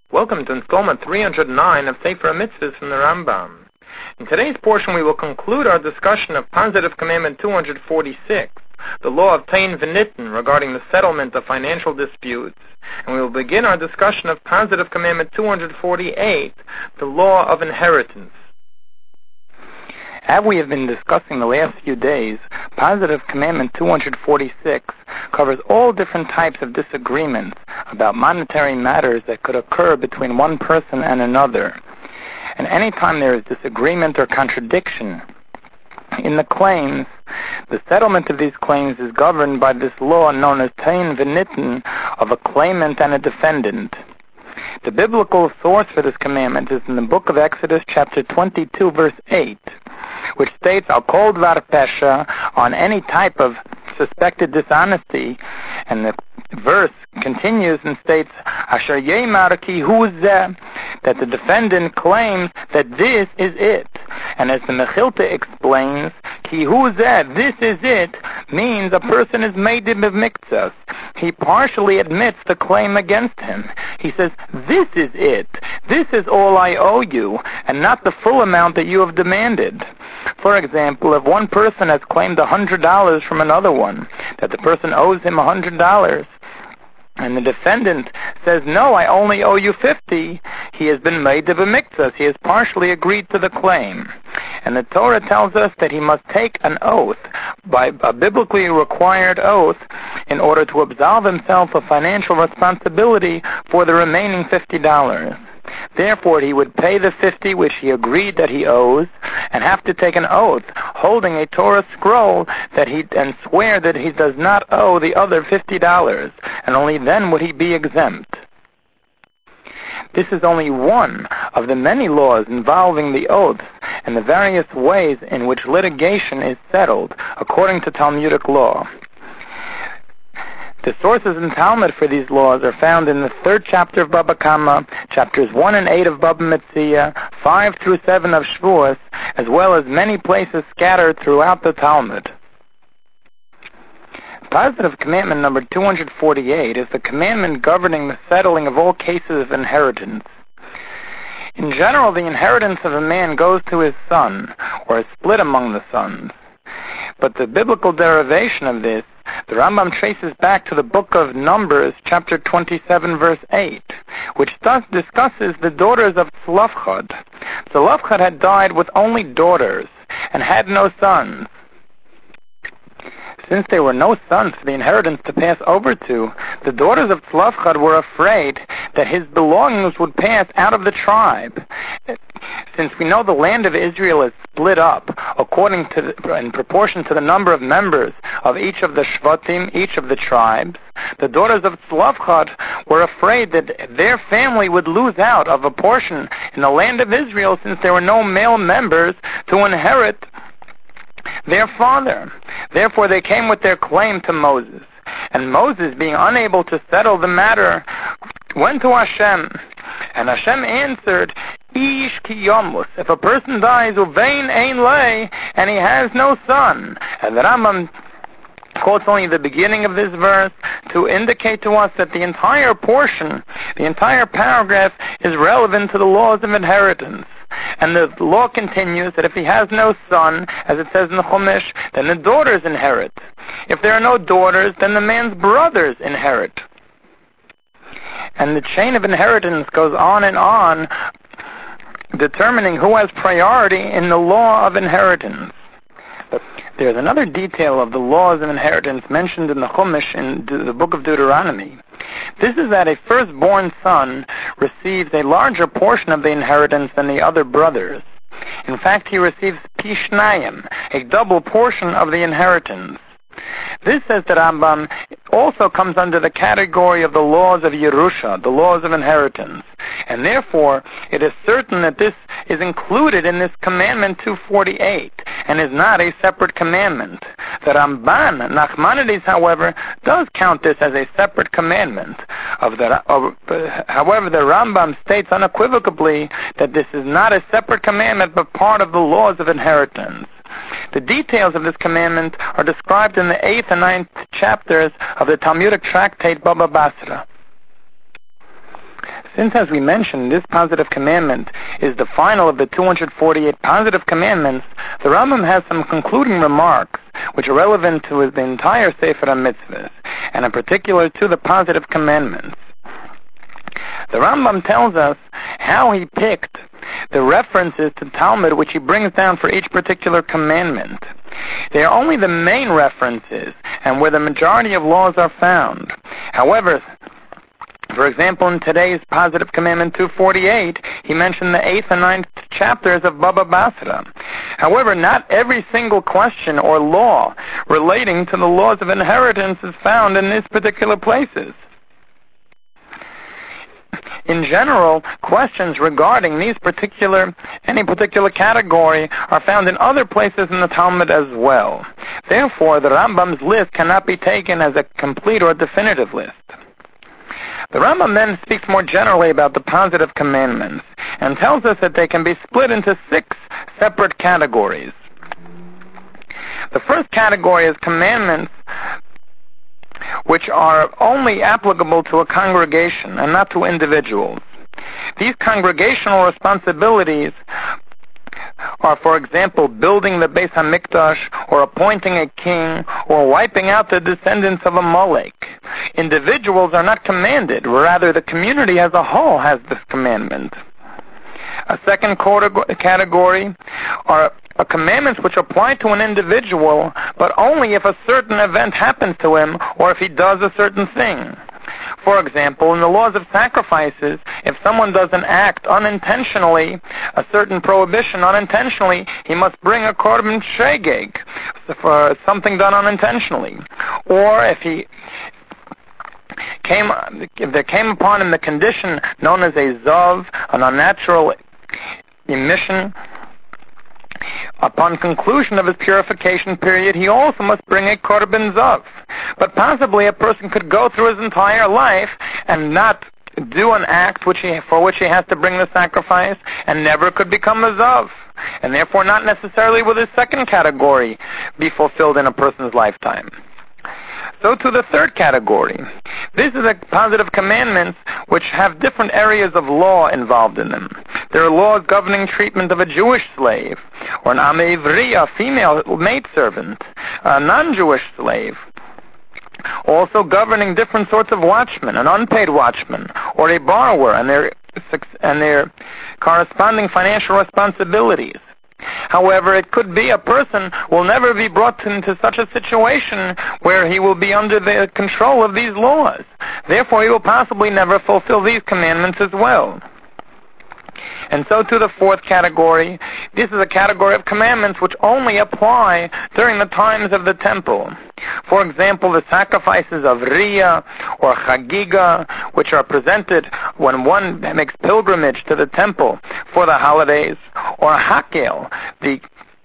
Welcome to installment 309 of Sefer Mitzvahs from the Rambam. In today's portion we will conclude our discussion of Positive Commandment 246, the law of Tain V'Nitten regarding the settlement of financial disputes, and we will begin our discussion of Positive Commandment 248, the law of inheritance. As we have been discussing the last few days, Positive Commandment 246 covers all different types of disagreements about monetary matters that could occur between one person and another. And any time there is disagreement or contradiction in the claims, the settlement of these claims is governed by this law known as Tain V'Nitten of a claimant and a defendant. The biblical source for this commandment is in the book of Exodus, chapter 22, verse 8, which states, Al kol dvar pesha, on any type of suspected dishonesty, and the verse continues and states, Asher yemar ki hu zeh, that the defendant claims that this is it. And as the Mechilta explains, ki hu zeh, this is it, means a person is made of mikzas. He partially admits the claim against him. He says, this is it. This is all I owe you, and not the full amount that you have demanded. For example, if one person has claimed $100 from another one, that the person owes him $100, and the defendant says, no, I only owe you 50, he has been made of a mikzas. He has partially agreed to the claim. And the Torah tells us that he must take an oath, by a biblically required oath, in order to absolve himself of financial responsibility for the remaining $50. Therefore, he would pay the 50 which he agreed that he owes, and have to take an oath, holding a Torah scroll and swear that he does not owe the other $50, and only then would he be exempt. This is only one of the many laws involving the oaths and the various ways in which litigation is settled according to Talmudic law. The sources in Talmud for these laws are found in the 3rd chapter of Baba Kama, chapters 1 and 8 of Baba Metzia, 5 through 7 of Shavuos, as well as many places scattered throughout the Talmud. Positive Commandment number 248 is the commandment governing the settling of all cases of inheritance. In general, the inheritance of a man goes to his son, or is split among the sons. But the biblical derivation of this, the Rambam traces back to the book of Numbers, chapter 27, verse 8, which thus discusses the daughters of Tzlafchad. Tzlafchad had died with only daughters, and had no sons. Since there were no sons for the inheritance to pass over to, the daughters of Tzlafchad were afraid that his belongings would pass out of the tribe. Since we know the land of Israel is split up in proportion to the number of members of each of the Shvatim, each of the tribes, the daughters of Tzlafchad were afraid that their family would lose out of a portion in the land of Israel, since there were no male members to inherit their father. Therefore they came with their claim to Moses. And Moses, being unable to settle the matter, went to Hashem. And Hashem answered, Ish ki yomus, if a person dies, uvein ein lei, and he has no son. And the Rambam quotes only the beginning of this verse to indicate to us that the entire portion, the entire paragraph, is relevant to the laws of inheritance. And the law continues that if he has no son, as it says in the Chumash, then the daughters inherit. If there are no daughters, then the man's brothers inherit. And the chain of inheritance goes on and on, determining who has priority in the law of inheritance. There's another detail of the laws of inheritance mentioned in the Chumash in the book of Deuteronomy. This is that a firstborn son receives a larger portion of the inheritance than the other brothers. In fact, he receives pishnayim, a double portion of the inheritance. This, says the Rambam, also comes under the category of the laws of Yerusha, the laws of inheritance. And therefore, it is certain that this is included in this commandment 248, and is not a separate commandment. The Ramban, Nachmanides, however, does count this as a separate commandment. However, the Rambam states unequivocally that this is not a separate commandment, but part of the laws of inheritance. The details of this commandment are described in the 8th and 9th chapters of the Talmudic tractate Baba Basra. Since, as we mentioned, this positive commandment is the final of the 248 positive commandments, the Rambam has some concluding remarks which are relevant to the entire Sefer HaMitzvahs, and in particular to the positive commandments. The Rambam tells us how he picked the references to Talmud which he brings down for each particular commandment. They are only the main references and where the majority of laws are found. However, for example, in today's Positive Commandment 248, he mentioned the 8th and 9th chapters of Baba Basra. However, not every single question or law relating to the laws of inheritance is found in these particular places. In general, questions regarding any particular category are found in other places in the Talmud as well. Therefore, the Rambam's list cannot be taken as a complete or definitive list. The Rambam then speaks more generally about the positive commandments and tells us that they can be split into 6 separate categories. The first category is commandments which are only applicable to a congregation and not to individuals. These congregational responsibilities are, for example, building the Beis HaMikdash, or appointing a king, or wiping out the descendants of Amalek. Individuals are not commanded, rather the community as a whole has this commandment. A second category are commandments which apply to an individual, but only if a certain event happens to him, or if he does a certain thing. For example, in the laws of sacrifices, if someone does an act unintentionally, a certain prohibition unintentionally, he must bring a korban shegeg for something done unintentionally. Or if there came upon him the condition known as a zav, an unnatural emission, upon conclusion of his purification period, he also must bring a korban zav. But possibly a person could go through his entire life and not do an act for which he has to bring the sacrifice, and never could become a zav, and therefore not necessarily will this second category be fulfilled in a person's lifetime. So to the third category. This is a positive commandments which have different areas of law involved in them. There are laws governing treatment of a Jewish slave, or an Amevriya, female maidservant, a non-Jewish slave. Also governing different sorts of watchmen, an unpaid watchman, or a borrower, and their corresponding financial responsibilities. However, it could be a person will never be brought into such a situation where he will be under the control of these laws. Therefore, he will possibly never fulfill these commandments as well. And so to the fourth category. This is a category of commandments which only apply during the times of the temple. For example, the sacrifices of Riyah or Chagiga, which are presented when one makes pilgrimage to the temple for the holidays, or Hakel, the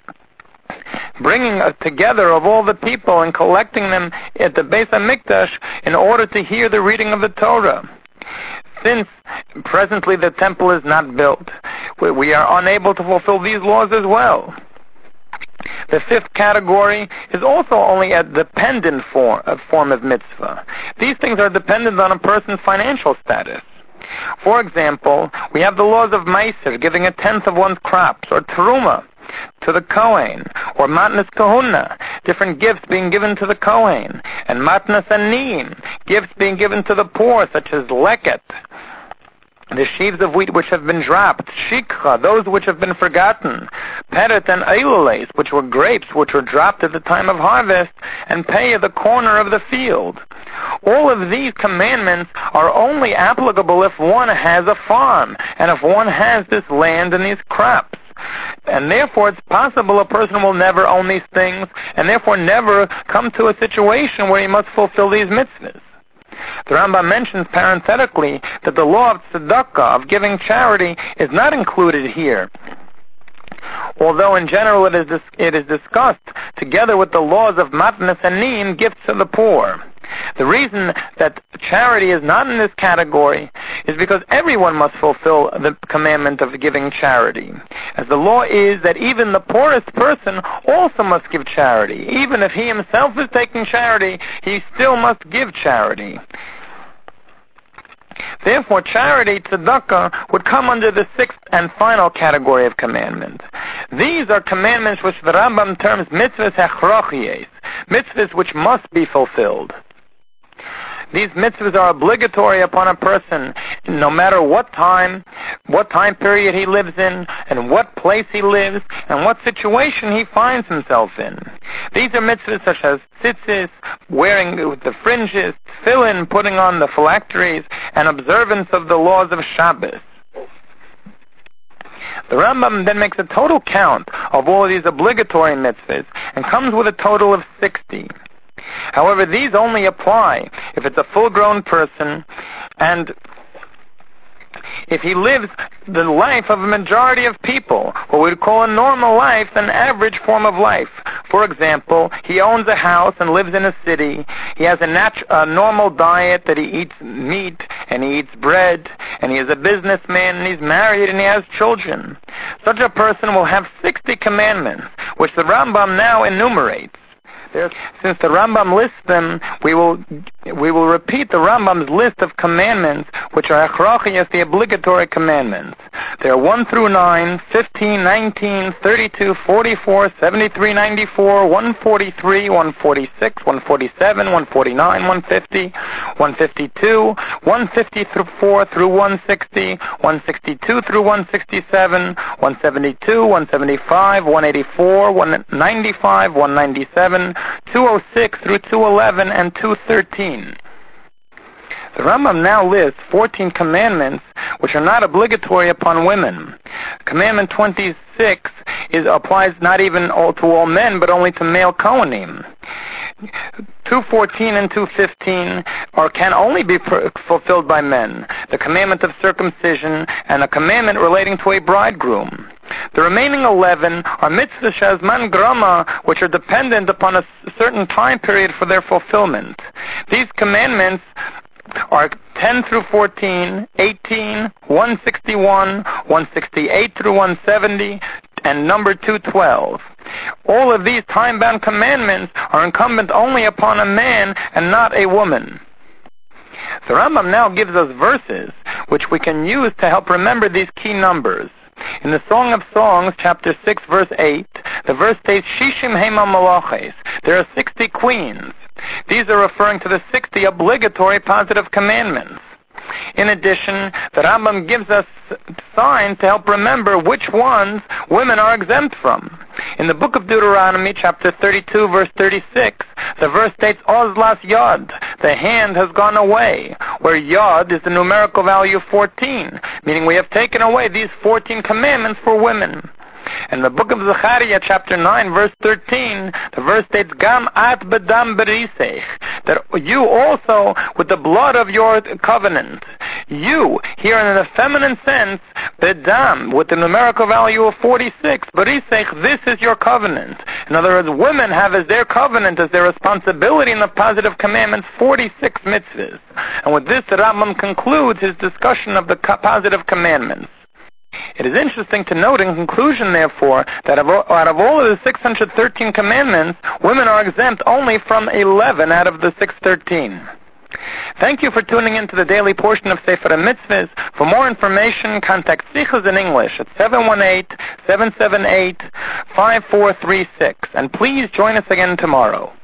bringing together of all the people and collecting them at the Beis HaMikdash in order to hear the reading of the Torah. Since presently the temple is not built, we are unable to fulfill these laws as well. The fifth category is also only a dependent form of mitzvah. These things are dependent on a person's financial status. For example, we have the laws of Meiser, giving 1/10 of one's crops, or Teruma to the Kohen, or Matnas Kahuna, different gifts being given to the Kohen, and Matnas Anim, gifts being given to the poor, such as Leket, the sheaves of wheat which have been dropped, Shikha, those which have been forgotten, Peret and Eilules, which were grapes which were dropped at the time of harvest, and Pei, the corner of the field. All of these commandments are only applicable if one has a farm, and if one has this land and these crops. And therefore it's possible a person will never own these things, and therefore never come to a situation where he must fulfill these mitzvahs. The Rambam mentions parenthetically that the law of tzedakah, of giving charity, is not included here, although in general it is discussed together with the laws of matnas anim, gifts to the poor. The reason that charity is not in this category is because everyone must fulfill the commandment of giving charity, as the law is that even the poorest person also must give charity. Even if he himself is taking charity, he still must give charity. Therefore, charity, tzedakah, would come under the sixth and final category of commandments. These are commandments which the Rambam terms mitzvahs hechrachiyos, mitzvahs which must be fulfilled. These mitzvahs are obligatory upon a person, no matter what time period he lives in, and what place he lives, and what situation he finds himself in. These are mitzvahs such as tzitzis, wearing the fringes, tefillin, putting on the phylacteries, and observance of the laws of Shabbos. The Rambam then makes a total count of all of these obligatory mitzvahs, and comes with a total of 60. However, these only apply if it's a full-grown person and if he lives the life of a majority of people, what we'd call a normal life, an average form of life. For example, he owns a house and lives in a city. He has a normal diet that he eats meat and he eats bread, and he is a businessman and he's married and he has children. Such a person will have 60 commandments, which the Rambam now enumerates. Since the Rambam lists them, we will repeat the Rambam's list of commandments, which are achrachiyos, the obligatory commandments. They are 1 through 9, 15, 19, 32, 44, 73, 94, 143, 146, 147, 149, 150, 152, 154 through 160, 162 through 167, 172, 175, 184, 195, 197, 206 through 211, and 213. The Rambam now lists 14 commandments which are not obligatory upon women. Commandment 26 applies not even to all men, but only to male Kohanim. 214 and 215 can only be fulfilled by men. The commandment of circumcision and a commandment relating to a bridegroom. The remaining 11 are mitzvahs shazman grama, which are dependent upon a certain time period for their fulfillment. These commandments are 10 through 14, 18, 161, 168 through 170, and number 212. All of these time-bound commandments are incumbent only upon a man and not a woman. The Rambam now gives us verses which we can use to help remember these key numbers. In the Song of Songs, chapter 6, verse 8, the verse states, Shishim Hema Malaches. There are 60 queens. These are referring to the 60 obligatory positive commandments. In addition, the Rambam gives us signs to help remember which ones women are exempt from. In the book of Deuteronomy, chapter 32, verse 36, the verse states, Ozlas Yod, the hand has gone away, where Yod is the numerical value 14, meaning we have taken away these 14 commandments for women. In the book of Zechariah, chapter 9, verse 13, the verse states, Gam at bedam berisech, that you also, with the blood of your covenant, you, here in a feminine sense, bedam, with the numerical value of 46, berisech, this is your covenant. In other words, women have as their covenant, as their responsibility in the positive commandments, 46 mitzvahs. And with this, the Rambam concludes his discussion of the positive commandments. It is interesting to note in conclusion, therefore, that out of all of the 613 commandments, women are exempt only from 11 out of the 613. Thank you for tuning in to the daily portion of Sefer HaMitzvahs. For more information, contact Sichos in English at 718-778-5436. And please join us again tomorrow.